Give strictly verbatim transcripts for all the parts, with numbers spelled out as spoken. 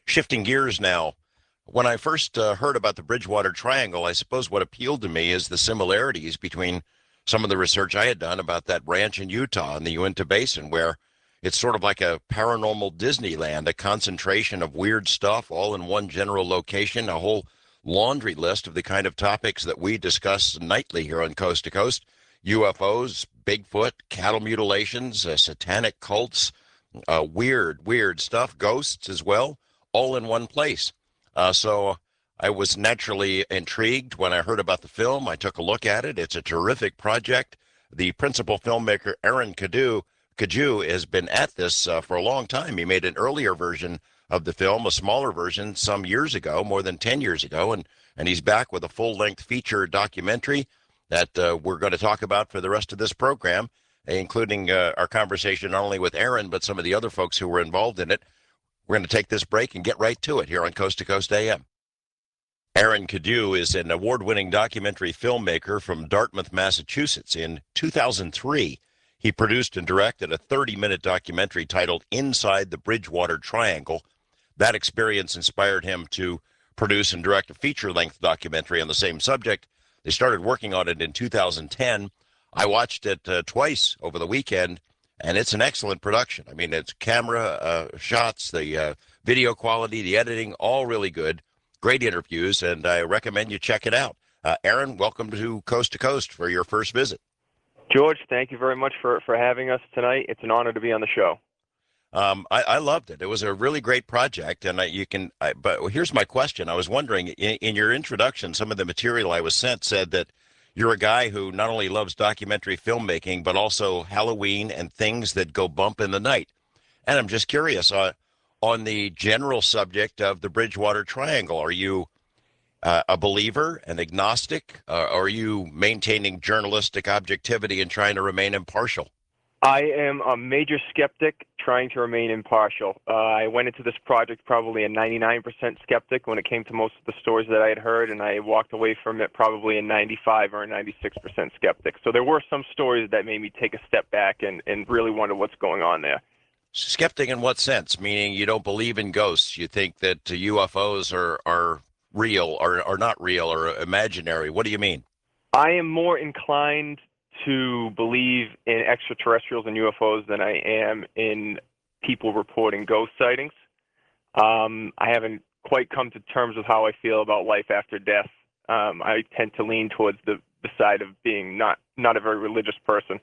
Shifting gears now, when I first uh, heard about the Bridgewater Triangle, I suppose what appealed to me is the similarities between some of the research I had done about that ranch in Utah in the Uinta Basin, where it's sort of like a paranormal Disneyland, a concentration of weird stuff all in one general location, a whole laundry list of the kind of topics that we discuss nightly here on Coast to Coast: U F Os, Bigfoot, cattle mutilations, uh, satanic cults, uh, weird, weird stuff, ghosts as well, all in one place. Uh, so I was naturally intrigued when I heard about the film. I took a look at it. It's a terrific project. The principal filmmaker, Aaron Cadieux, Cadieux has been at this uh, for a long time. He made an earlier version of the film, a smaller version, some years ago, more than ten years ago, and, and he's back with a full-length feature documentary that uh, we're going to talk about for the rest of this program, including uh, our conversation not only with Aaron, but some of the other folks who were involved in it. We're going to take this break and get right to it here on Coast to Coast A M. Aaron Cadieux is an award-winning documentary filmmaker from Dartmouth, Massachusetts. In two thousand three, he produced and directed a thirty-minute documentary titled Inside the Bridgewater Triangle. That experience inspired him to produce and direct a feature-length documentary on the same subject. They started working on it in two thousand ten. I watched it uh, twice over the weekend, and it's an excellent production. I mean, it's camera uh, shots, the uh, video quality, the editing, all really good. Great interviews, and I recommend you check it out. Uh, Aaron, welcome to Coast to Coast for your first visit. George, thank you very much for, for having us tonight. It's an honor to be on the show. Um, I, I loved it. It was a really great project, and I, you can. I, but here's my question. I was wondering, in, in your introduction, some of the material I was sent said that you're a guy who not only loves documentary filmmaking, but also Halloween and things that go bump in the night. And I'm just curious, uh, on the general subject of the Bridgewater Triangle, are you uh, a believer, an agnostic, uh, or are you maintaining journalistic objectivity and trying to remain impartial? I am a major skeptic trying to remain impartial. Uh, I went into this project probably a ninety-nine percent skeptic when it came to most of the stories that I had heard, and I walked away from it probably a ninety-five or a ninety-six percent skeptic. So there were some stories that made me take a step back and, and really wonder what's going on there. Skeptic in what sense? Meaning you don't believe in ghosts. You think that U F Os are, are real or are not real or imaginary. What do you mean? I am more inclined to believe in extraterrestrials and U F Os than I am in people reporting ghost sightings. Um, I haven't quite come to terms with how I feel about life after death. Um, I tend to lean towards the, the side of being not, not a very religious person.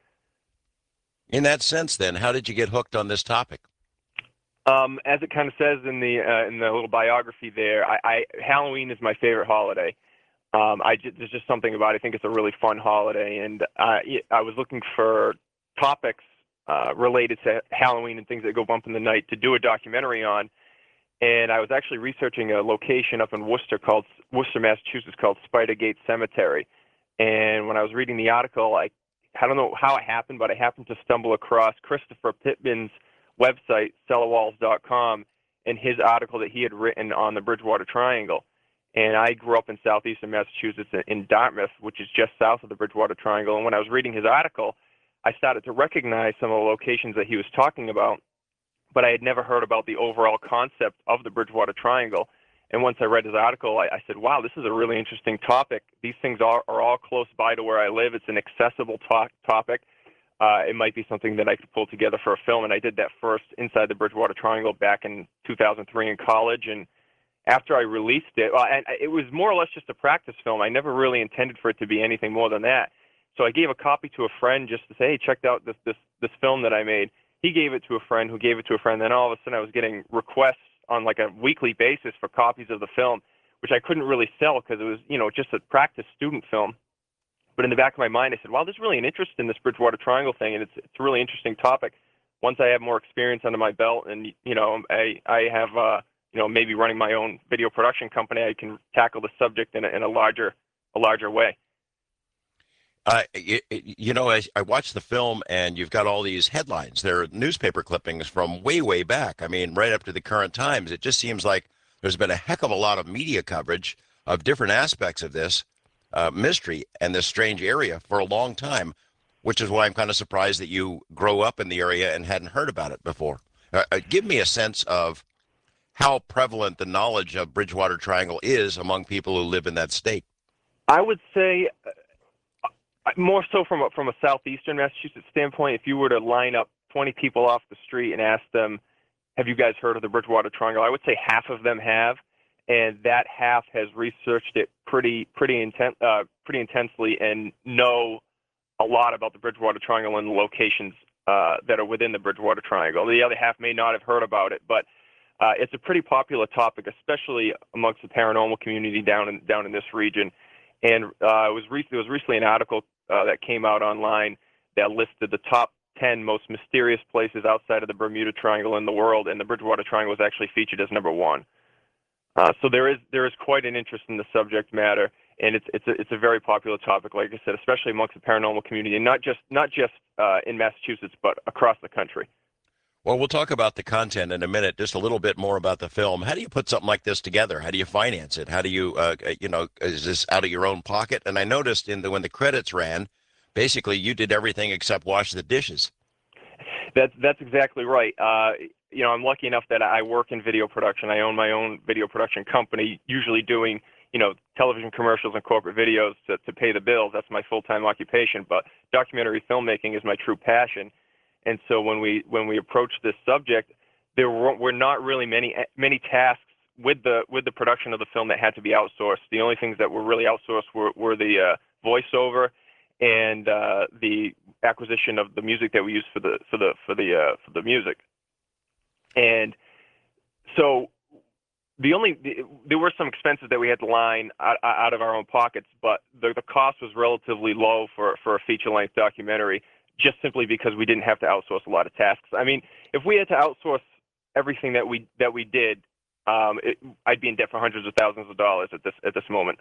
In that sense, then, how did you get hooked on this topic? Um, as it kind of says in the uh, in the little biography there, I, I Halloween is my favorite holiday. Um, I just, there's just something about it. I think it's a really fun holiday, and uh, I was looking for topics uh, related to Halloween and things that go bump in the night to do a documentary on. And I was actually researching a location up in Worcester called Worcester, Massachusetts, called Spidergate Cemetery. And when I was reading the article, I I don't know how it happened, but I happened to stumble across Christopher Pittman's website, Cellarwalls dot com, and his article that he had written on the Bridgewater Triangle. And I grew up in southeastern Massachusetts in Dartmouth, which is just south of the Bridgewater Triangle. And when I was reading his article, I started to recognize some of the locations that he was talking about, but I had never heard about the overall concept of the Bridgewater Triangle. And once I read his article, I, I said, wow, this is a really interesting topic. These things are, are all close by to where I live. It's an accessible to- topic. Uh, it might be something that I could pull together for a film. And I did that first inside the Bridgewater Triangle back in two thousand three in college. And after I released it, well, and it was more or less just a practice film. I never really intended for it to be anything more than that. So I gave a copy to a friend just to say, hey, check out this, this, this film that I made. He gave it to a friend who gave it to a friend. Then all of a sudden I was getting requests on like a weekly basis for copies of the film, which I couldn't really sell because it was, you know, just a practice student film. But in the back of my mind, I said, wow, there's really an interest in this Bridgewater Triangle thing, and it's it's a really interesting topic. Once I have more experience under my belt and, you know, I, I have, uh, you know, maybe running my own video production company, I can tackle the subject in a, in a larger a larger way. Uh, you, you know, I, I watched the film, and you've got all these headlines. They're newspaper clippings from way, way back. I mean, right up to the current times. It just seems like there's been a heck of a lot of media coverage of different aspects of this uh, mystery and this strange area for a long time, which is why I'm kind of surprised that you grow up in the area and hadn't heard about it before. Uh, uh, give me a sense of how prevalent the knowledge of Bridgewater Triangle is among people who live in that state. I would say uh, more so from a, from a southeastern Massachusetts standpoint. If you were to line up twenty people off the street and ask them, have you guys heard of the Bridgewater Triangle? I would say half of them have, and that half has researched it pretty pretty inten- uh, pretty intensely and know a lot about the Bridgewater Triangle and the locations uh, that are within the Bridgewater Triangle. The other half may not have heard about it, but uh, it's a pretty popular topic, especially amongst the paranormal community down in down in this region. And uh, it was re- there was recently an article uh, that came out online that listed the top ten most mysterious places outside of the Bermuda Triangle in the world, and the Bridgewater Triangle was actually featured as number one. Uh, so there is there is quite an interest in the subject matter, and it's it's a, it's a very popular topic, like I said, especially amongst the paranormal community, and not just not just uh, in Massachusetts, but across the country. Well, we'll talk about the content in a minute, just a little bit more about the film. How do you put something like this together? How do you finance it? How do you, uh, you know, is this out of your own pocket? And I noticed in the when the credits ran, basically you did everything except wash the dishes. That's that's exactly right. Uh, you know, I'm lucky enough that I work in video production. I own my own video production company, usually doing, you know, television commercials and corporate videos to, to pay the bills. That's my full-time occupation. But documentary filmmaking is my true passion. And so when we when we approached this subject, there were, were not really many many tasks with the with the production of the film that had to be outsourced. The only things that were really outsourced were, were the uh, voiceover and uh, the acquisition of the music that we use for the for the for the uh, for the music. And so the only the, there were some expenses that we had to line out, out of our own pockets, but the, the cost was relatively low for for a feature-length documentary, just simply because we didn't have to outsource a lot of tasks. I mean, if we had to outsource everything that we that we did, um, it, I'd be in debt for hundreds of thousands of dollars at this at this moment.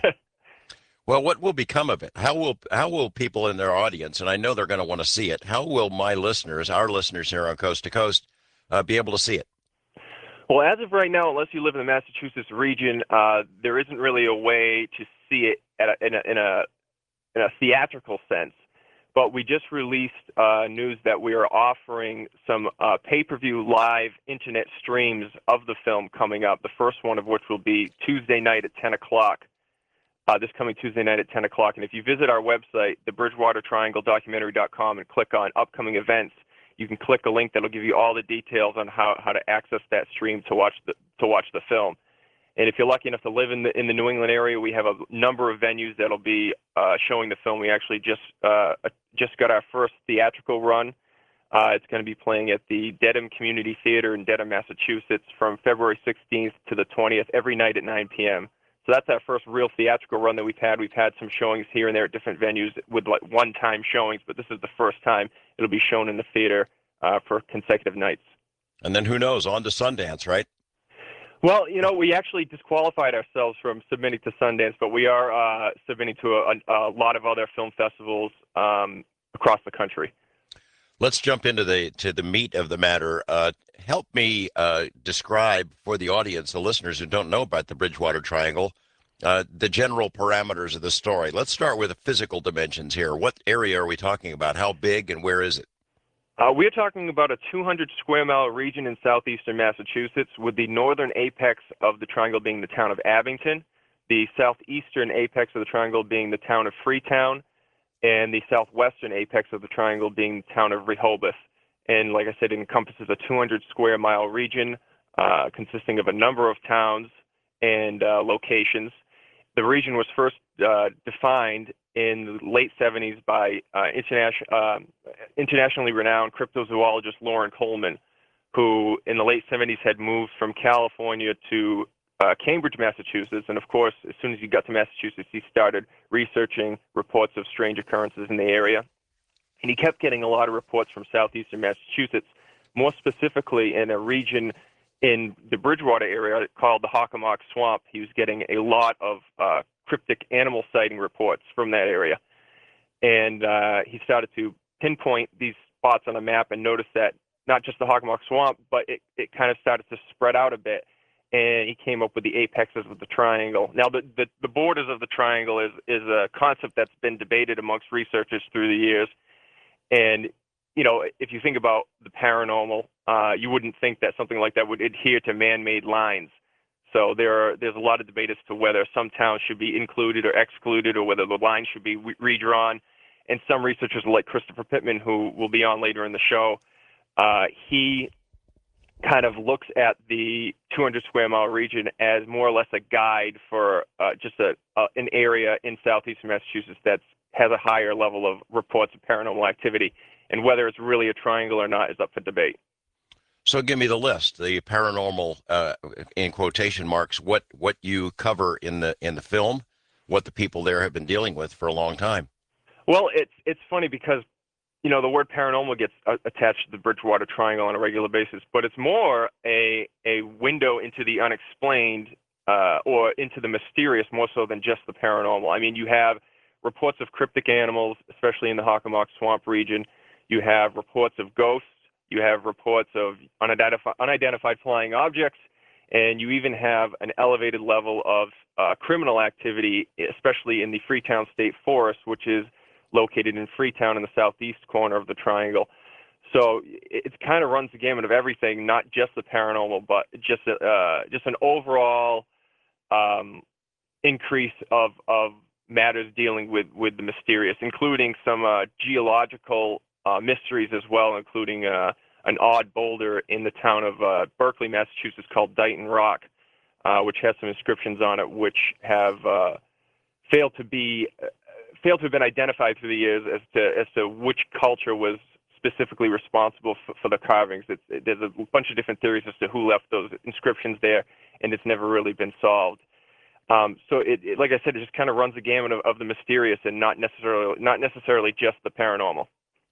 Well, what will become of it? How will how will people in their audience, and I know they're going to want to see it, how will my listeners, our listeners here on Coast to Coast, uh, be able to see it? Well, as of right now, unless you live in the Massachusetts region, uh, there isn't really a way to see it at a, in, a, in, a, in a theatrical sense. But we just released uh, news that we are offering some uh, pay-per-view live internet streams of the film coming up, the first one of which will be Tuesday night at ten o'clock. Uh, this coming Tuesday night at ten o'clock. And if you visit our website, the bridgewater triangle documentary dot com, and click on upcoming events, you can click a link that'll give you all the details on how, how to access that stream to watch the to watch the film. And if you're lucky enough to live in the in the New England area, we have a number of venues that'll be uh, showing the film. We actually just uh, just got our first theatrical run. Uh, it's going to be playing at the Dedham Community Theater in Dedham, Massachusetts, from February sixteenth to the twentieth, every night at nine p.m. So that's our first real theatrical run that we've had. We've had some showings here and there at different venues with like one-time showings, but this is the first time it'll be shown in the theater uh, for consecutive nights. And then who knows, on to Sundance, right? Well, you know, we actually disqualified ourselves from submitting to Sundance, but we are uh, submitting to a, a lot of other film festivals um, across the country. Let's jump into the to the meat of the matter. Uh, help me uh, describe for the audience, the listeners who don't know about the Bridgewater Triangle, uh, the general parameters of the story. Let's start with the physical dimensions here. What area are we talking about? How big and where is it? Uh, we're talking about a two hundred square mile region in southeastern Massachusetts, with the northern apex of the triangle being the town of Abington, the southeastern apex of the triangle being the town of Freetown, and the southwestern apex of the triangle being the town of Rehoboth. And like I said, it encompasses a two hundred square mile region uh, consisting of a number of towns and uh, locations. The region was first uh, defined in the late seventies by uh, internation, uh, internationally renowned cryptozoologist Loren Coleman, who in the late seventies had moved from California to uh, Cambridge, Massachusetts. And of course, as soon as he got to Massachusetts, he started researching reports of strange occurrences in the area. And he kept getting a lot of reports from southeastern Massachusetts, more specifically in a region in the Bridgewater area called the Hockomock Swamp. He was getting a lot of uh, cryptic animal sighting reports from that area. And uh, he started to pinpoint these spots on a map and noticed that not just the Hockomock Swamp, but it, it kind of started to spread out a bit. And he came up with the apexes of the triangle. Now, the, the, the borders of the triangle is, is a concept that's been debated amongst researchers through the years. And you know, if you think about the paranormal, uh, you wouldn't think that something like that would adhere to man-made lines. So there are, there's a lot of debate as to whether some towns should be included or excluded, or whether the line should be re- redrawn. And some researchers like Christopher Pittman, who will be on later in the show, uh, he kind of looks at the two hundred square mile region as more or less a guide for uh, just a, uh, an area in southeastern Massachusetts that has a higher level of reports of paranormal activity. And whether it's really a triangle or not is up for debate. So give me the list, the paranormal, uh, in quotation marks, what what you cover in the in the film, what the people there have been dealing with for a long time. Well, it's it's funny because, you know, the word paranormal gets uh, attached to the Bridgewater Triangle on a regular basis, but it's more a a window into the unexplained uh, or into the mysterious more so than just the paranormal. I mean, you have reports of cryptic animals, especially in the Hockomock Swamp region. You have reports of ghosts. You have reports of unidentified, unidentified flying objects, and you even have an elevated level of uh, criminal activity, especially in the Freetown State Forest, which is located in Freetown in the southeast corner of the triangle. So it, it kind of runs the gamut of everything, not just the paranormal, but just uh, just an overall um, increase of of matters dealing with, with the mysterious, including some uh, geological uh, mysteries as well, including uh, an odd boulder in the town of uh, Berkeley, Massachusetts, called Dighton Rock, uh, which has some inscriptions on it, which have uh, failed to be uh, failed to have been identified through the years as to as to which culture was specifically responsible for, for the carvings. It's, it, there's a bunch of different theories as to who left those inscriptions there, and it's never really been solved. Um, so, it, it, like I said, it just kind of runs the gamut of, of the mysterious, and not necessarily not necessarily just the paranormal.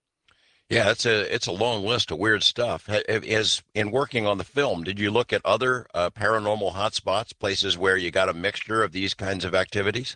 Yeah, it's a it's a long list of weird stuff. As in working on the film, did you look at other uh, paranormal hotspots, places where you got a mixture of these kinds of activities?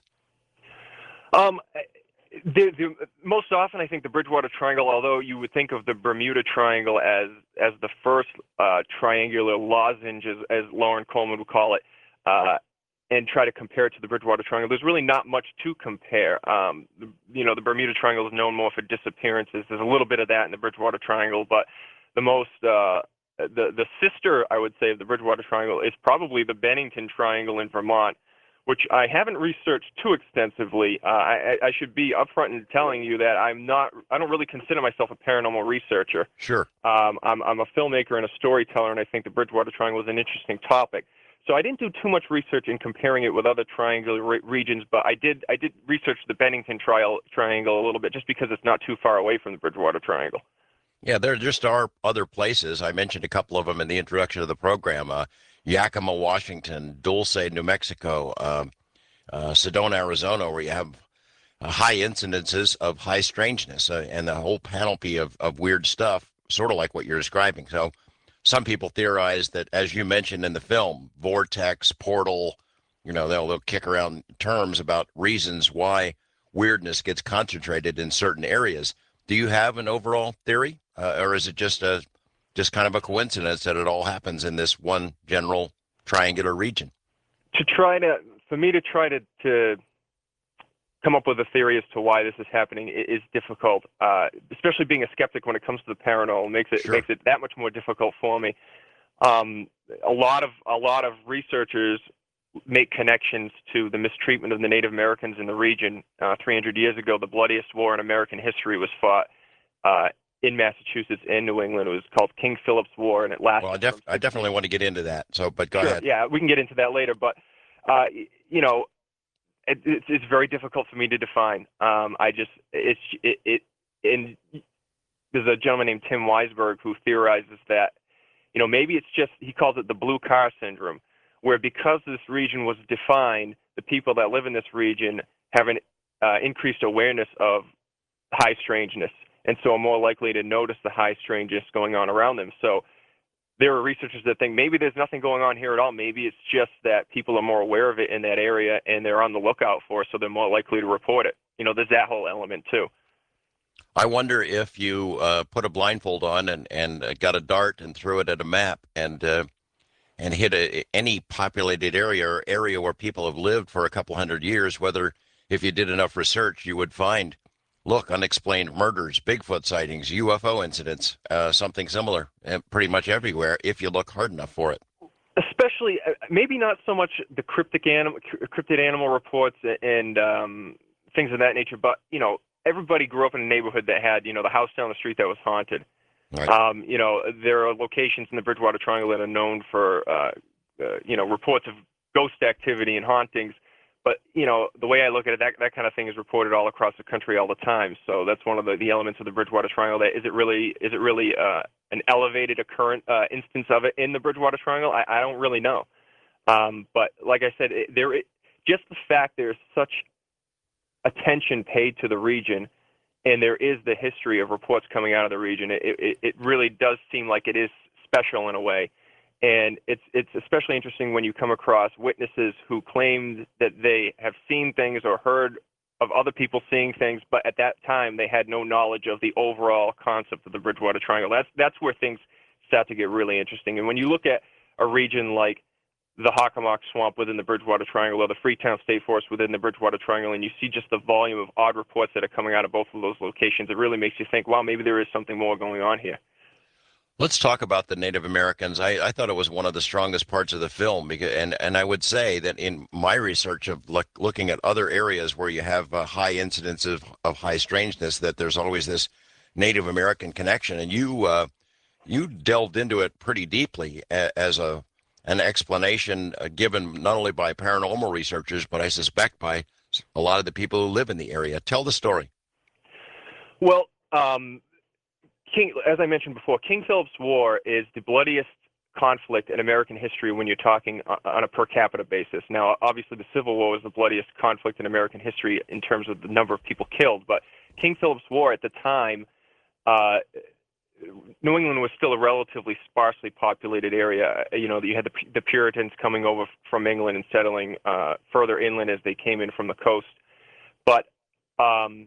Um, the, the, most often, I think the Bridgewater Triangle, although you would think of the Bermuda Triangle as as the first uh, triangular lozenge, as, as Lauren Coleman would call it, uh, and try to compare it to the Bridgewater Triangle, there's really not much to compare. Um, the, you know, the Bermuda Triangle is known more for disappearances. There's a little bit of that in the Bridgewater Triangle, but the most, uh, the, the sister, I would say, of the Bridgewater Triangle is probably the Bennington Triangle in Vermont, which I haven't researched too extensively. Uh, I, I should be upfront in telling you that I'm not, I don't really consider myself a paranormal researcher. Sure. Um, I'm, I'm a filmmaker and a storyteller, and I think the Bridgewater Triangle is an interesting topic. So I didn't do too much research in comparing it with other triangular re- regions, but I did I did research the Bennington tri- Triangle a little bit, just because it's not too far away from the Bridgewater Triangle. Yeah, there just are other places. I mentioned a couple of them in the introduction of the program. Uh, Yakima, Washington, Dulce, New Mexico, uh, uh, Sedona, Arizona, where you have uh, high incidences of high strangeness uh, and the whole panoply of, of weird stuff, sort of like what you're describing. So some people theorize that, as you mentioned in the film, vortex, portal, you know, they'll, they'll kick around terms about reasons why weirdness gets concentrated in certain areas. Do you have an overall theory, uh, or is it just a just kind of a coincidence that it all happens in this one general triangular region? To try to, for me to try to, to come up with a theory as to why this is happening is difficult, uh, especially being a skeptic when it comes to the paranormal makes it Sure. makes it that much more difficult for me. Um, a lot of a lot of researchers make connections to the mistreatment of the Native Americans in the region. Uh, three hundred years ago, the bloodiest war in American history was fought uh, in Massachusetts and New England. It was called King Philip's War, and it lasted. Well, I, def- I definitely want to get into that. So, but go sure, ahead. Yeah, we can get into that later. But uh, you know, it, it's, it's very difficult for me to define. Um, I just it's it, it and there's a gentleman named Tim Weisberg who theorizes that, you know, maybe it's just, he calls it the blue car syndrome, where because this region was defined, the people that live in this region have an uh, increased awareness of high strangeness, and so are more likely to notice the high strangeness going on around them. So there are researchers that think maybe there's nothing going on here at all. Maybe it's just that people are more aware of it in that area and they're on the lookout for it, so they're more likely to report it. You know, there's that whole element too. I wonder if you uh, put a blindfold on and, and uh, got a dart and threw it at a map and uh, and hit a, any populated area or area where people have lived for a couple hundred years, whether if you did enough research, you would find look, unexplained murders, Bigfoot sightings, U F O incidents, uh, something similar, uh, pretty much everywhere if you look hard enough for it. Especially, uh, maybe not so much the cryptic animal, cryptid animal reports and um, things of that nature, but you know, everybody grew up in a neighborhood that had, you know, the house down the street that was haunted. Right. Um, you know, there are locations in the Bridgewater Triangle that are known for, uh, uh, you know, reports of ghost activity and hauntings. But you know, the way I look at it, that that kind of thing is reported all across the country all the time. So that's one of the, the elements of the Bridgewater Triangle. That is it really is it really uh, an elevated, a current uh, instance of it in the Bridgewater Triangle? I, I don't really know. Um, but like I said, it, there it, just the fact there's such attention paid to the region, and there is the history of reports coming out of the region. It, it, it really does seem like it is special in a way. And it's it's especially interesting when you come across witnesses who claimed that they have seen things or heard of other people seeing things, but at that time they had no knowledge of the overall concept of the Bridgewater Triangle. That's that's where things start to get really interesting. And when you look at a region like the Hockomock Swamp within the Bridgewater Triangle or the Freetown State Forest within the Bridgewater Triangle, and you see just the volume of odd reports that are coming out of both of those locations, it really makes you think, wow, maybe there is something more going on here. Let's talk about the Native Americans. I, I thought it was one of the strongest parts of the film, because, and and I would say that in my research of look, looking at other areas where you have uh, high incidence of, of high strangeness, that there's always this Native American connection, and you uh, you delved into it pretty deeply a, as a an explanation uh, given not only by paranormal researchers, but I suspect by a lot of the people who live in the area. Tell the story. Well. Um, King, as I mentioned before, King Philip's War is the bloodiest conflict in American history when you're talking on a per capita basis. Now, obviously, the Civil War was the bloodiest conflict in American history in terms of the number of people killed. But King Philip's War at the time, uh, New England was still a relatively sparsely populated area. You know, you had the, the Puritans coming over from England and settling uh, further inland as they came in from the coast. But um,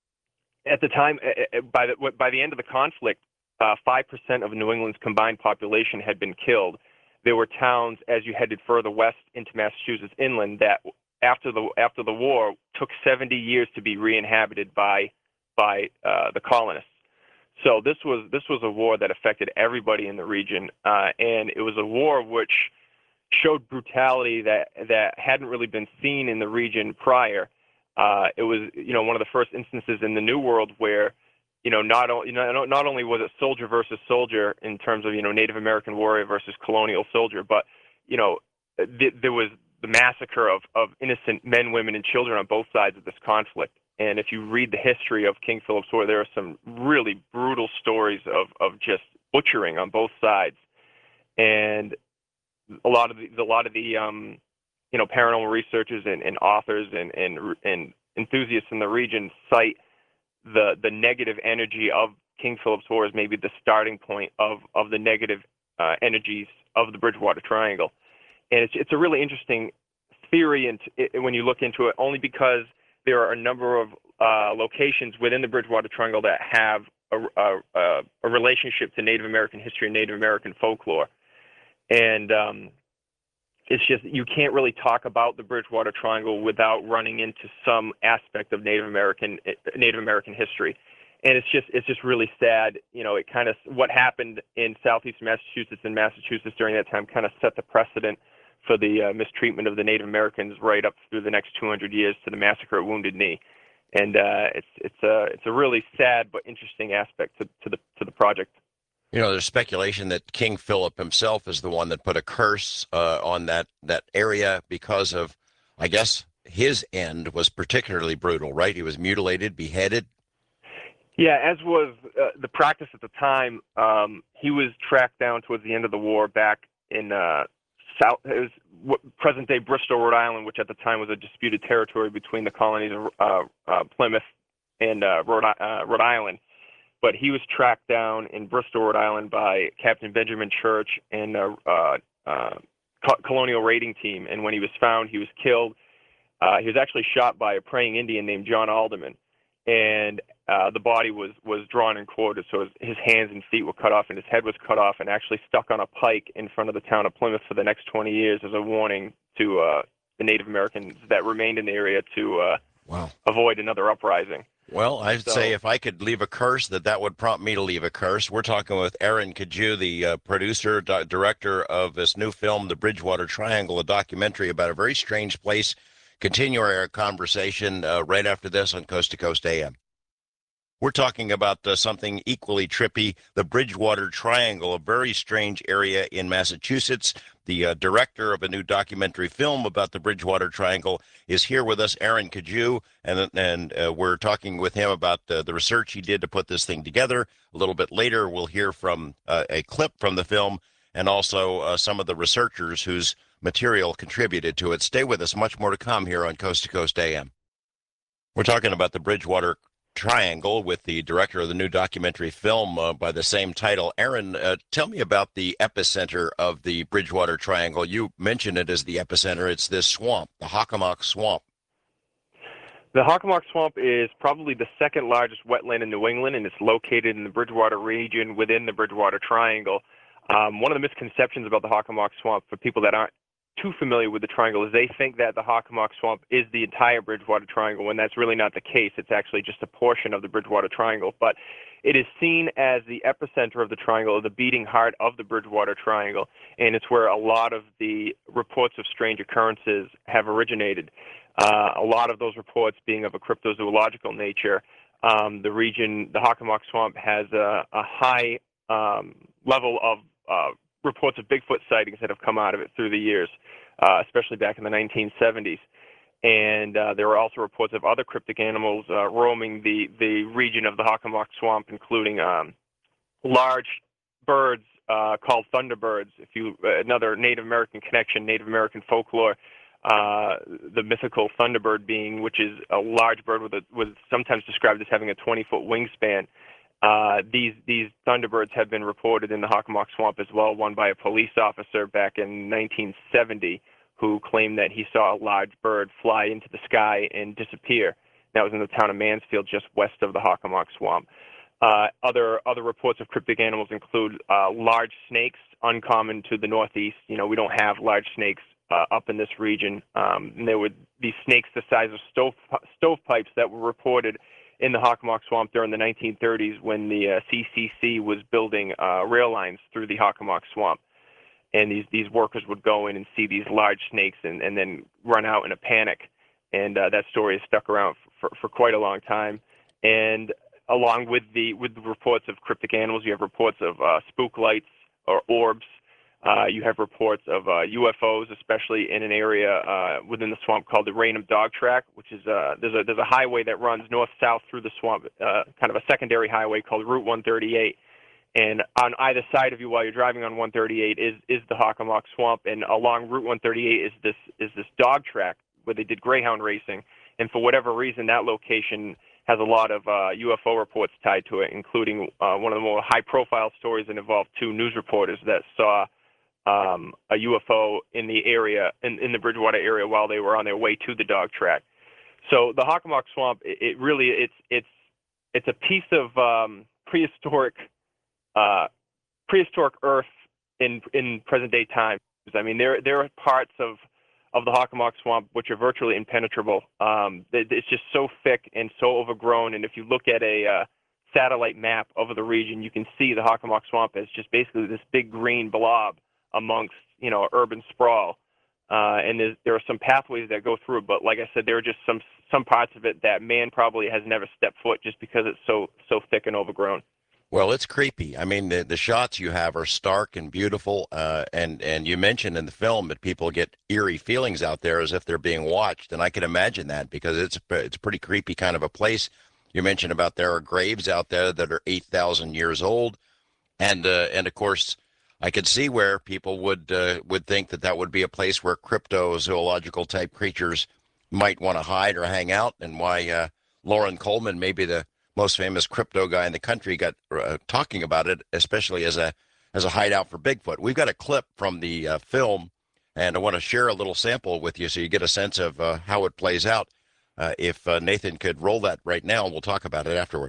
At the time, by the by the end of the conflict, uh, five percent of New England's combined population had been killed. There were towns, as you headed further west into Massachusetts inland, that after the after the war took seventy years to be re-inhabited by by uh, the colonists. So this was this was a war that affected everybody in the region, uh, and it was a war which showed brutality that that hadn't really been seen in the region prior. Uh, it was, you know, one of the first instances in the New World where, you know, not, o- you know, not only was it soldier versus soldier in terms of, you know, Native American warrior versus colonial soldier, but, you know, th- there was the massacre of, of innocent men, women, and children on both sides of this conflict. And if you read the history of King Philip's War, there are some really brutal stories of, of just butchering on both sides. And a lot of the, a lot of the, um, you know, paranormal researchers and, and authors and, and and enthusiasts in the region cite the the negative energy of King Philip's War as maybe the starting point of of the negative uh, energies of the Bridgewater Triangle, and it's it's a really interesting theory, and it, when you look into it, only because there are a number of uh, locations within the Bridgewater Triangle that have a, a, a relationship to Native American history and Native American folklore, and um, it's just you can't really talk about the Bridgewater Triangle without running into some aspect of Native American Native American history, and it's just it's just really sad. You know, it kind of what happened in southeast Massachusetts and Massachusetts during that time kind of set the precedent for the uh, mistreatment of the Native Americans right up through the next two hundred years to the massacre at Wounded Knee, and uh, it's it's a it's a really sad but interesting aspect to, to the to the project. You know, there's speculation that King Philip himself is the one that put a curse uh, on that, that area because of, I guess, his end was particularly brutal, right? He was mutilated, beheaded. Yeah, as was uh, the practice at the time. Um, he was tracked down towards the end of the war back in uh, South, it was present-day Bristol, Rhode Island, which at the time was a disputed territory between the colonies of uh, uh, Plymouth and uh, Rhode, uh, Rhode Island. But he was tracked down in Bristol, Rhode Island by Captain Benjamin Church and a uh, uh, co- colonial raiding team. And when he was found, he was killed. Uh, he was actually shot by a praying Indian named John Alderman. And uh, the body was, was drawn and quartered, so his, his hands and feet were cut off and his head was cut off and actually stuck on a pike in front of the town of Plymouth for the next twenty years as a warning to uh, the Native Americans that remained in the area to uh, wow. avoid another uprising. Well, I'd So, say if I could leave a curse, that that would prompt me to leave a curse. We're talking with Aaron Cadieux, the uh, producer, di- director of this new film, The Bridgewater Triangle, a documentary about a very strange place. Continue our conversation uh, right after this on Coast to Coast A M. We're talking about uh, something equally trippy, the Bridgewater Triangle, a very strange area in Massachusetts. The uh, director of a new documentary film about the Bridgewater Triangle is here with us, Aaron Cadieux, and and uh, we're talking with him about uh, the research he did to put this thing together. A little bit later, we'll hear from uh, a clip from the film and also uh, some of the researchers whose material contributed to it. Stay with us. Much more to come here on Coast to Coast A M. We're talking about the Bridgewater Triangle with the director of the new documentary film uh, by the same title. Aaron, uh, tell me about the epicenter of the Bridgewater Triangle. You mentioned it as the epicenter. It's this swamp, the Hockomock Swamp. the Hockomock Swamp is probably the second largest wetland in New England, and it's located in the Bridgewater region within the Bridgewater Triangle. Um, one of the misconceptions about the Hockomock Swamp for people that aren't too familiar with the triangle is they think that the Hockomock Swamp is the entire Bridgewater Triangle, when that's really not the case. It's actually just a portion of the Bridgewater Triangle. But it is seen as the epicenter of the triangle, or the beating heart of the Bridgewater Triangle, and it's where a lot of the reports of strange occurrences have originated. Uh, a lot of those reports being of a cryptozoological nature. Um, the region, the Hockomock Swamp, has a, a high um, level of uh, reports of Bigfoot sightings that have come out of it through the years, uh, especially back in the nineteen seventies. And uh, there were also reports of other cryptic animals uh, roaming the, the region of the Hockomock Swamp, including um, large birds uh, called thunderbirds. If you uh, another Native American connection, Native American folklore, uh, the mythical thunderbird being, which is a large bird with a, with sometimes described as having a twenty-foot wingspan. Uh, these these thunderbirds have been reported in the Hockomock Swamp as well, one by a police officer back in nineteen seventy, who claimed that he saw a large bird fly into the sky and disappear. That was in the town of Mansfield, just west of the Hockomock Swamp. Uh, other other reports of cryptic animals include uh, large snakes, uncommon to the Northeast. You know, we don't have large snakes uh, up in this region. Um, and there would be snakes the size of stove stovepipes that were reported in the Hockomock Swamp during the nineteen thirties, when the uh, C C C was building uh, rail lines through the Hockomock Swamp. And these, these workers would go in and see these large snakes and, and then run out in a panic. And uh, that story has stuck around for, for quite a long time. And along with the with the reports of cryptic animals, you have reports of uh, spook lights or orbs. Uh, you have reports of uh, U F Os, especially in an area uh, within the swamp called the Raynham Dog Track, which is uh, there's a there's a highway that runs north-south through the swamp, uh, kind of a secondary highway called Route one thirty-eight. And on either side of you, while you're driving on one thirty-eight, is is the Hockomock Swamp, and along Route one thirty-eight is this is this dog track where they did greyhound racing. And for whatever reason, that location has a lot of uh, U F O reports tied to it, including uh, one of the more high-profile stories that involved two news reporters that saw Um, a U F O in the area, in, in the Bridgewater area, while they were on their way to the dog track. So the Hockomock Swamp, it, it really, it's it's it's a piece of um, prehistoric uh, prehistoric Earth in in present day time. I mean, there there are parts of of the Hockomock Swamp which are virtually impenetrable. Um, it, it's just so thick and so overgrown. And if you look at a uh, satellite map of the region, you can see the Hockomock Swamp as just basically this big green blob amongst, you know, urban sprawl. Uh, and there are some pathways that go through it, but like I said, there are just some some parts of it that man probably has never stepped foot just because it's so so thick and overgrown. Well, it's creepy. I mean, the, the shots you have are stark and beautiful, uh, and, and you mentioned in the film that people get eerie feelings out there as if they're being watched, and I can imagine that because it's, it's a pretty creepy kind of a place. You mentioned about there are graves out there that are eight thousand years old, and, uh, and of course, I could see where people would uh, would think that that would be a place where cryptozoological type creatures might want to hide or hang out, and why uh, Loren Coleman, maybe the most famous crypto guy in the country, got uh, talking about it, especially as a as a hideout for Bigfoot. We've got a clip from the uh, film, and I want to share a little sample with you so you get a sense of uh, how it plays out. Uh, if uh, Nathan could roll that right now, and we'll talk about it afterward.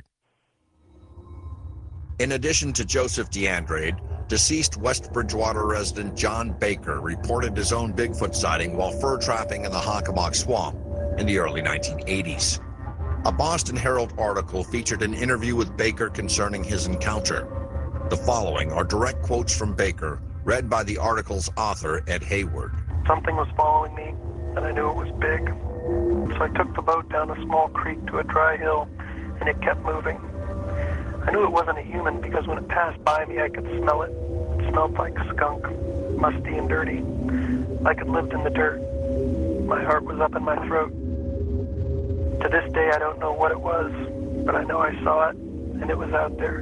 In addition to Joseph DeAndrade, deceased West Bridgewater resident John Baker reported his own Bigfoot sighting while fur trapping in the Hockomock Swamp in the early nineteen eighties. A Boston Herald article featured an interview with Baker concerning his encounter. The following are direct quotes from Baker, read by the article's author, Ed Hayward. Something was following me, and I knew it was big. So I took the boat down a small creek to a dry hill, and it kept moving. I knew it wasn't a human because when it passed by me, I could smell it. It smelled like skunk, musty and dirty, like it lived in the dirt. My heart was up in my throat. To this day, I don't know what it was, but I know I saw it, and it was out there.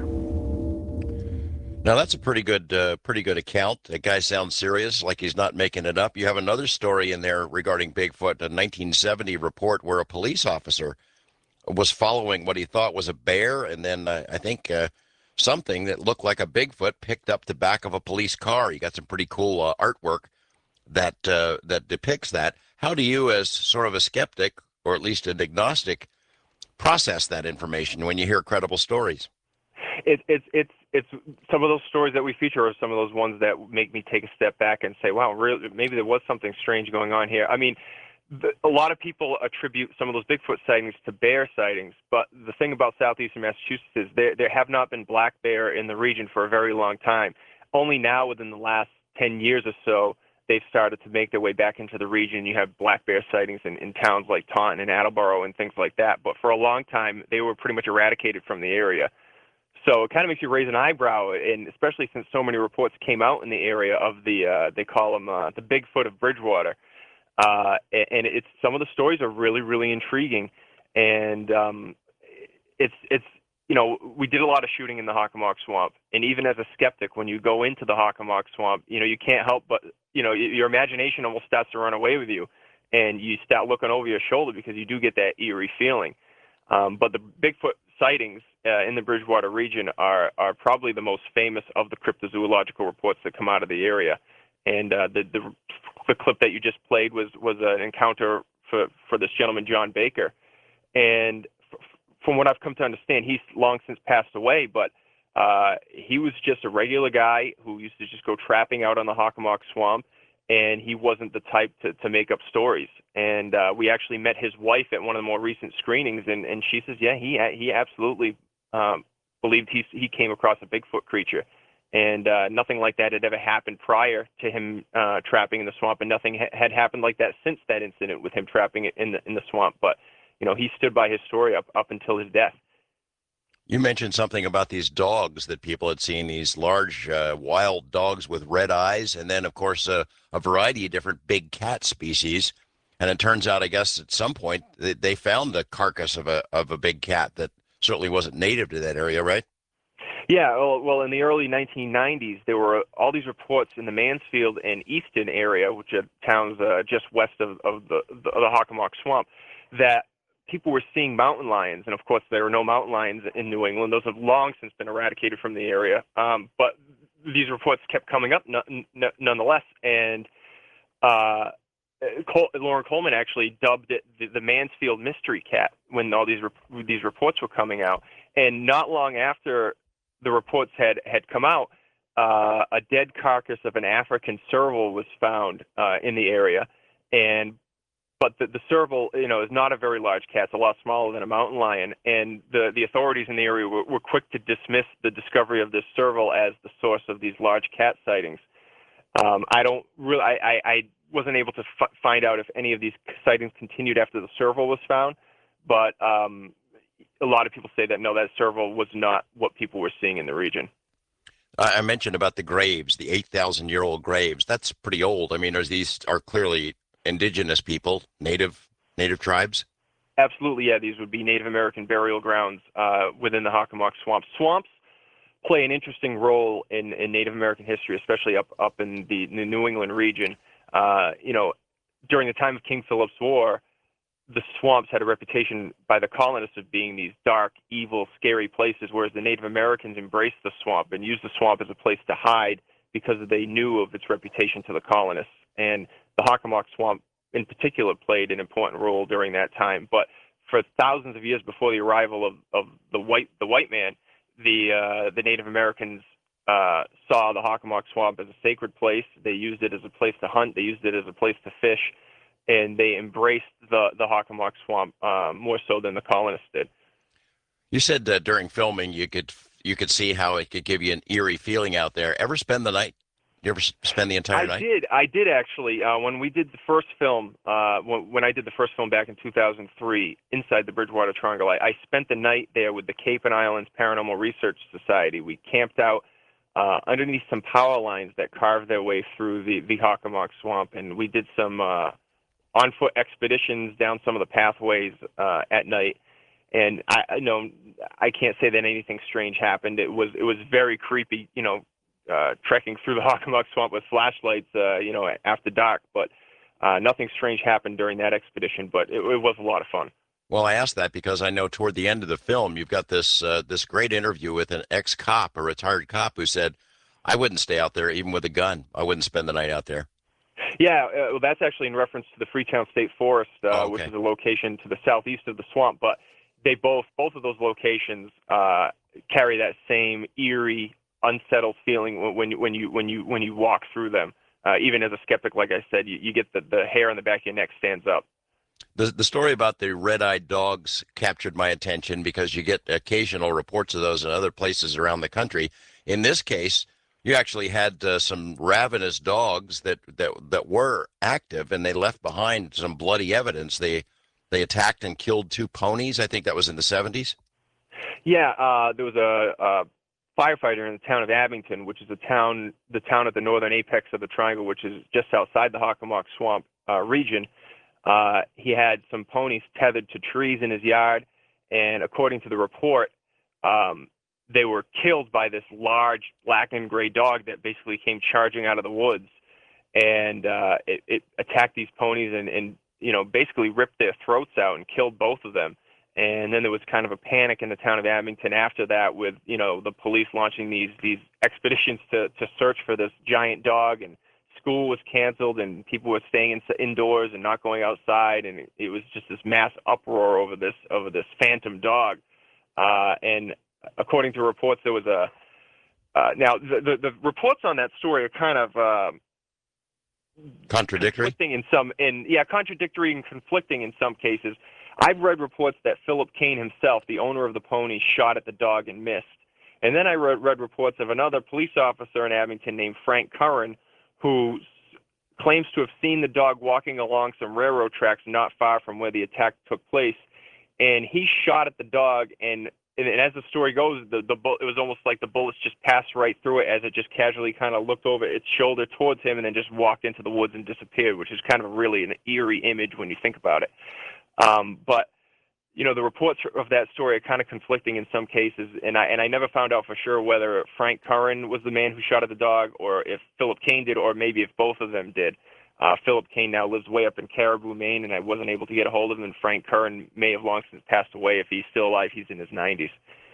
Now that's a pretty good, uh, pretty good account. That guy sounds serious, like he's not making it up. You have another story in there regarding Bigfoot, a nineteen seventy report where a police officer was following what he thought was a bear, and then uh, I think uh, something that looked like a Bigfoot picked up the back of a police car. You got some pretty cool uh, artwork that uh, that depicts that. How do you, as sort of a skeptic, or at least an agnostic, process that information when you hear credible stories? It, it's it's it's some of those stories that we feature are some of those ones that make me take a step back and say, wow, really, maybe there was something strange going on here. I mean, the, a lot of people attribute some of those Bigfoot sightings to bear sightings, but the thing about southeastern Massachusetts is there there have not been black bear in the region for a very long time. Only now, within the last ten years or so, they've started to make their way back into the region. You have black bear sightings in, in towns like Taunton and Attleboro and things like that. But for a long time, they were pretty much eradicated from the area. So it kind of makes you raise an eyebrow, and especially since so many reports came out in the area of the, uh, they call them uh, the Bigfoot of Bridgewater. Uh, and it's some of the stories are really, really intriguing. And um, it's, it's, you know, we did a lot of shooting in the Hockomock Swamp. And even as a skeptic, when you go into the Hockomock Swamp, you know, you can't help but, you know, your imagination almost starts to run away with you. And you start looking over your shoulder because you do get that eerie feeling. Um, but the Bigfoot sightings uh, in the Bridgewater region are, are probably the most famous of the cryptozoological reports that come out of the area. And uh, the, the the clip that you just played was, was an encounter for, for this gentleman, John Baker. And f- from what I've come to understand, he's long since passed away, but uh, he was just a regular guy who used to just go trapping out on the Hockomock Swamp, and he wasn't the type to, to make up stories. And uh, we actually met his wife at one of the more recent screenings, and, and she says, yeah, he he absolutely um, believed he, he came across a Bigfoot creature. And uh, nothing like that had ever happened prior to him uh, trapping in the swamp, and nothing ha- had happened like that since that incident with him trapping in the in the swamp. But you know, he stood by his story up up until his death. You mentioned something about these dogs that people had seen, these large uh, wild dogs with red eyes, and then, of course, uh, a variety of different big cat species. And it turns out, I guess, at some point, they, they found the carcass of a of a big cat that certainly wasn't native to that area, right? Yeah, well, well, in the early nineteen nineties, there were all these reports in the Mansfield and Easton area, which are towns uh, just west of, of the, the, the Hockomock Swamp, that people were seeing mountain lions. And, of course, there are no mountain lions in New England. Those have long since been eradicated from the area. Um, but these reports kept coming up n- n- nonetheless. And uh, Col- Lauren Coleman actually dubbed it the, the Mansfield Mystery Cat when all these re- these reports were coming out. And not long after the reports had, had come out, uh, a dead carcass of an African serval was found uh, in the area. And but the, the serval, you know, is not a very large cat. It's a lot smaller than a mountain lion. And the, the authorities in the area were, were quick to dismiss the discovery of this serval as the source of these large cat sightings. Um, I don't really, I, I, I wasn't able to f- find out if any of these sightings continued after the serval was found, but um, a lot of people say that no, that serval was not what people were seeing in the region. I mentioned about the graves, the eight thousand year old graves. That's pretty old. I mean, are these are clearly indigenous people, native native tribes? Absolutely, yeah. These would be Native American burial grounds uh, within the Hockomock Swamp. Swamps play an interesting role in, in Native American history, especially up up in the, in the New England region. Uh, you know, during the time of King Philip's War, the swamps had a reputation by the colonists of being these dark, evil, scary places, whereas the Native Americans embraced the swamp and used the swamp as a place to hide because they knew of its reputation to the colonists. And the Hockomock Swamp in particular played an important role during that time. But for thousands of years before the arrival of, of the white the white man, the uh, the Native Americans uh, saw the Hockomock Swamp as a sacred place. They used it as a place to hunt. They used it as a place to fish. and they embraced the the Hockomock Swamp uh, more so than the colonists did. You said uh, during filming you could you could see how it could give you an eerie feeling out there. Ever spend the night? You ever spend the entire I night? did. I did actually. Uh, when we did the first film, uh, when, when I did the first film back in two thousand three, inside the Bridgewater Triangle, I, I spent the night there with the Cape and Islands Paranormal Research Society. We camped out uh, underneath some power lines that carved their way through the, the Hockomock Swamp, and we did some uh, on-foot expeditions down some of the pathways uh, at night. And I, I know I can't say that anything strange happened. It was it was very creepy, you know, uh, trekking through the Hockomock Swamp with flashlights, uh, you know, after dark. But uh, nothing strange happened during that expedition. But it, it was a lot of fun. Well, I asked that because I know toward the end of the film, you've got this uh, this great interview with an ex-cop, a retired cop, who said, "I wouldn't stay out there even with a gun. I wouldn't spend the night out there." Yeah, uh, well, that's actually in reference to the Freetown State Forest, uh, Oh, okay. which is a location to the southeast of the swamp. But they both both of those locations uh, carry that same eerie, unsettled feeling when you when you when you when you walk through them. Uh, even as a skeptic, like I said, you, you get the, the hair on the back of your neck stands up. The the story about the red-eyed dogs captured my attention because you get occasional reports of those in other places around the country. In this case, you actually had uh, some ravenous dogs that, that that were active, and they left behind some bloody evidence. They they attacked and killed two ponies. I think that was in the seventies. Yeah, uh, there was a, a firefighter in the town of Abington, which is the town the town at the northern apex of the triangle, which is just outside the Hockomock Swamp uh, region. Uh, he had some ponies tethered to trees in his yard, and according to the report, um, they were killed by this large black and gray dog that basically came charging out of the woods, and uh, it, it attacked these ponies and, and you know basically ripped their throats out and killed both of them. And then there was kind of a panic in the town of Abington after that, with you know the police launching these these expeditions to to search for this giant dog, and school was canceled, and people were staying in, indoors and not going outside, and it, it was just this mass uproar over this over this phantom dog. Uh, and according to reports, there was a uh, now the, the the reports on that story are kind of uh, Contradictory? conflicting in some, in yeah, contradictory and conflicting in some cases. I've read reports that Philip Kane himself, the owner of the pony, shot at the dog and missed. And then I read, read reports of another police officer in Abington named Frank Curran, who claims to have seen the dog walking along some railroad tracks not far from where the attack took place. And he shot at the dog, and, and, and as the story goes, the, the it was almost like the bullets just passed right through it as it just casually kind of looked over its shoulder towards him and then just walked into the woods and disappeared, which is kind of really an eerie image when you think about it. Um, but, you know, the reports of that story are kind of conflicting in some cases, and I and I never found out for sure whether Frank Curran was the man who shot at the dog, or if Philip Kane did, or maybe if both of them did. Uh, Philip Kane now lives way up in Caribou, Maine, and I wasn't able to get a hold of him, and Frank Curran may have long since passed away. If he's still alive, he's in his nineties.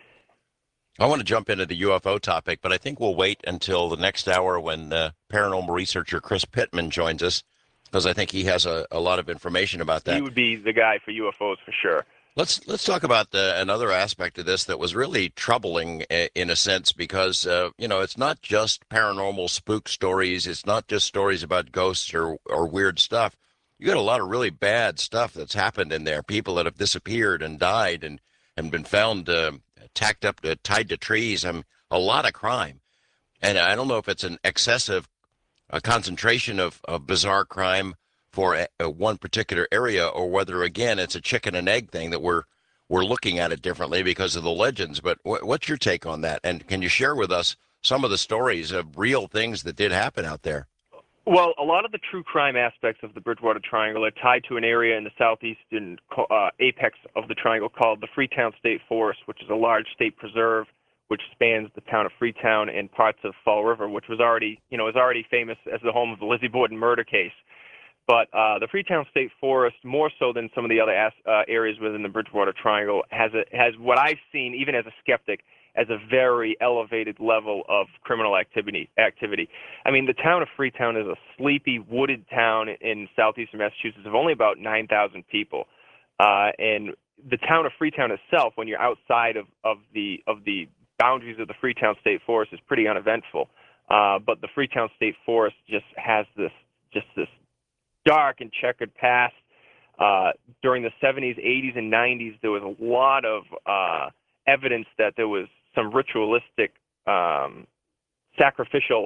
I want to jump into the U F O topic, but I think we'll wait until the next hour when uh, paranormal researcher Chris Pittman joins us, because I think he has a, a lot of information about that. He would be the guy for U F Os for sure. Let's let's talk about the, another aspect of this that was really troubling uh, in a sense, because uh, you know it's not just paranormal spook stories. It's not just stories about ghosts or or weird stuff. You got a lot of really bad stuff that's happened in there. People that have disappeared and died and and been found uh, tacked up, to, tied to trees. I mean, a lot of crime, and I don't know if it's an excessive a concentration of, of bizarre crime for a, a one particular area, or whether again it's a chicken and egg thing that we're we're looking at it differently because of the legends. But wh- what's your take on that? And can you share with us some of the stories of real things that did happen out there? Well, a lot of the true crime aspects of the Bridgewater Triangle are tied to an area in the southeastern uh, apex of the triangle called the Freetown State Forest, which is a large state preserve which spans the town of Freetown and parts of Fall River, which was already, you know, is already famous as the home of the Lizzie Borden murder case. But uh, the Freetown State Forest, more so than some of the other as, uh, areas within the Bridgewater Triangle, has a, has what I've seen, even as a skeptic, as a very elevated level of criminal activity. Activity. I mean, the town of Freetown is a sleepy, wooded town in southeastern Massachusetts of only about nine thousand people, uh, and the town of Freetown itself, when you're outside of, of the of the boundaries of the Freetown State Forest, is pretty uneventful. Uh, but the Freetown State Forest just has this just this dark and checkered past. Uh, during the seventies, eighties, and nineties, there was a lot of uh, evidence that there was some ritualistic um, sacrificial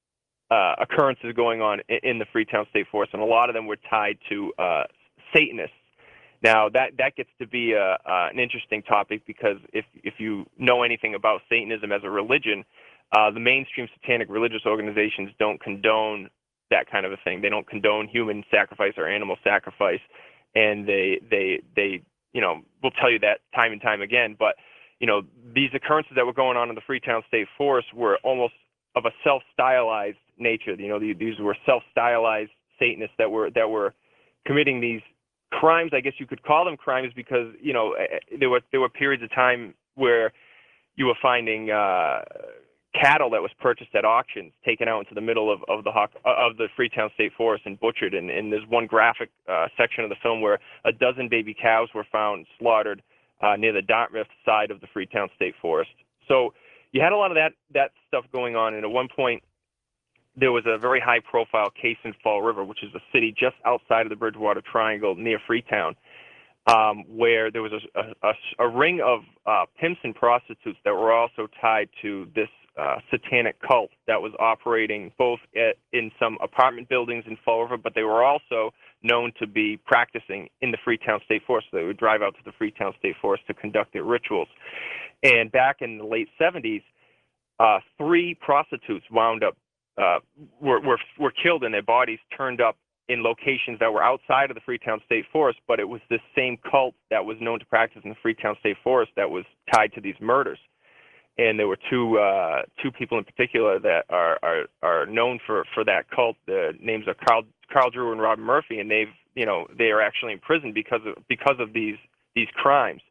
uh, occurrences going on in, in the Freetown State Forest, and a lot of them were tied to uh, Satanists. Now, that, that gets to be a, uh, an interesting topic, because if, if you know anything about Satanism as a religion, uh, the mainstream satanic religious organizations don't condone that kind of a thing. They don't condone human sacrifice or animal sacrifice, and they, they, they you know, will tell you that time and time again. But, you know, these occurrences that were going on in the Freetown State Forest were almost of a self-stylized nature. You know, these were self-stylized Satanists that were that were committing these crimes. I guess you could call them crimes, because, you know, there were there were periods of time where you were finding uh, cattle that was purchased at auctions taken out into the middle of of the of the Freetown State Forest and butchered. And, and there's one graphic uh, section of the film where a dozen baby cows were found slaughtered uh, near the Dartmouth side of the Freetown State Forest. So you had a lot of that that stuff going on, and at one point there was a very high-profile case in Fall River, which is a city just outside of the Bridgewater Triangle near Freetown, um, where there was a, a, a ring of uh, pimps and prostitutes that were also tied to this uh, satanic cult that was operating both at, in some apartment buildings in Fall River, but they were also known to be practicing in the Freetown State Forest. So they would drive out to the Freetown State Forest to conduct their rituals. And back in the late seventies, uh, three prostitutes wound up uh, were, were were killed, and their bodies turned up in locations that were outside of the Freetown State Forest. But it was this same cult that was known to practice in the Freetown State Forest that was tied to these murders. And there were two uh, two people in particular that are are, are known for, for that cult. The names are Carl Carl Drew and Robin Murphy, and they've you know they are actually in prison because of because of these these crimes.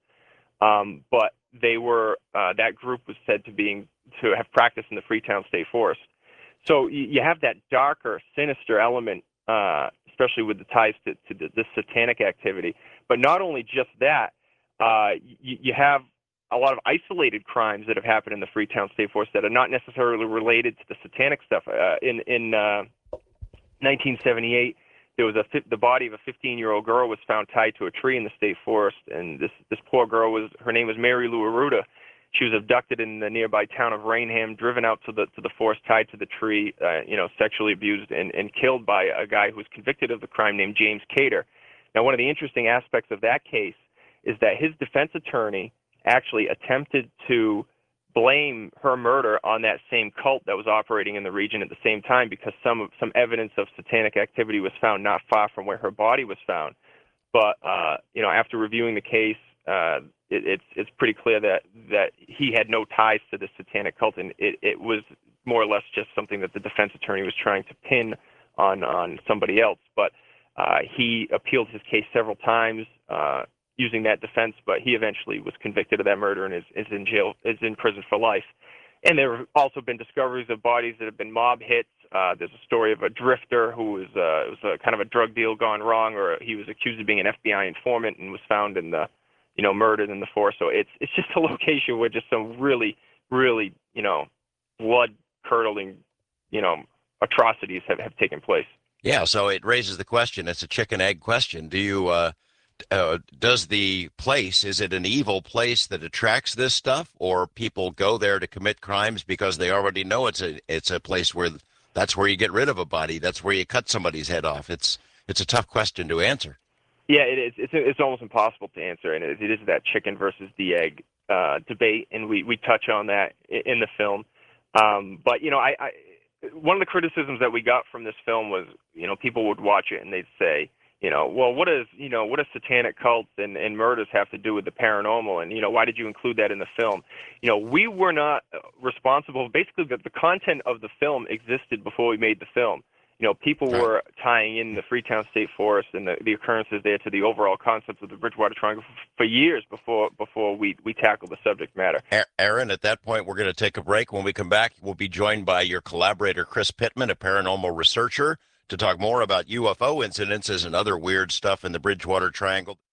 Um, but they were uh, that group was said to being to have practiced in the Freetown State Forest. So you, you have that darker, sinister element, uh, especially with the ties to, to the, this satanic activity. But not only just that, uh, you, you have a lot of isolated crimes that have happened in the Freetown State Forest that are not necessarily related to the satanic stuff. Uh, in in uh, nineteen seventy-eight, there was a the body of a fifteen-year-old girl was found tied to a tree in the state forest, and this this poor girl was her name was Mary Lou Arruda. She was abducted in the nearby town of Rainham, driven out to the to the forest, tied to the tree, uh, you know, sexually abused and, and killed by a guy who was convicted of the crime named James Cater. Now, one of the interesting aspects of that case is that his defense attorney actually attempted to blame her murder on that same cult that was operating in the region at the same time, because some some evidence of satanic activity was found not far from where her body was found. But uh, you know, after reviewing the case, uh, it, it's it's pretty clear that that he had no ties to this satanic cult, and it, it was more or less just something that the defense attorney was trying to pin on on somebody else. But uh, he appealed his case several times uh, using that defense, but he eventually was convicted of that murder and is, is in jail, is in prison for life. And there have also been discoveries of bodies that have been mob hits. Uh, there's a story of a drifter who was uh, it was a kind of a drug deal gone wrong, or he was accused of being an F B I informant and was found in the, you know, murdered in the forest. So it's it's just a location where just some really, really, you know, blood curdling, you know, atrocities have, have taken place. Yeah, so it raises the question. It's a chicken egg question. Do you uh, uh, does the place, is it an evil place that attracts this stuff, or people go there to commit crimes because they already know it's a it's a place where that's where you get rid of a body, that's where you cut somebody's head off? It's it's a tough question to answer. Yeah, it is. It's it's almost impossible to answer, and it, it is that chicken versus the egg uh, debate, and we, we touch on that in the film. Um, but you know, I, I one of the criticisms that we got from this film was, you know, people would watch it and they'd say, you know, well, what is, you know, what does satanic cults and, and murders have to do with the paranormal? And, you know, why did you include that in the film? You know, we were not responsible. Basically, the, the content of the film existed before we made the film. You know, people Right. were tying in the Freetown State Forest and the, the occurrences there to the overall concept of the Bridgewater Triangle for years before before we, we tackled the subject matter. Aaron, at that point, we're going to take a break. When we come back, we'll be joined by your collaborator, Chris Pittman, a paranormal researcher, to talk more about U F O incidences and other weird stuff in the Bridgewater Triangle.